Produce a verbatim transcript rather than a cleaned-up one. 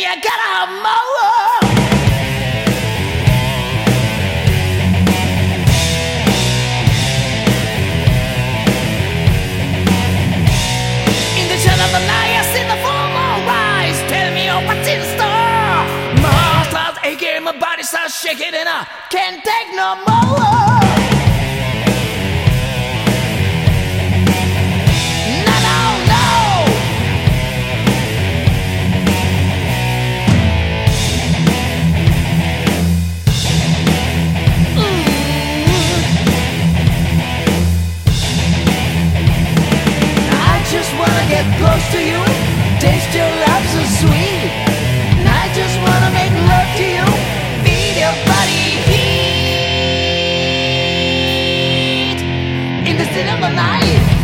you gotta have more. In the shadow of the night, I see the full moon rise. Tell me what's in store. My heart starts aching, my body starts shaking, and I can't take no more. Get close to you, taste your love so sweet. And I just wanna make love to you, feel your body heat. In the still of the night.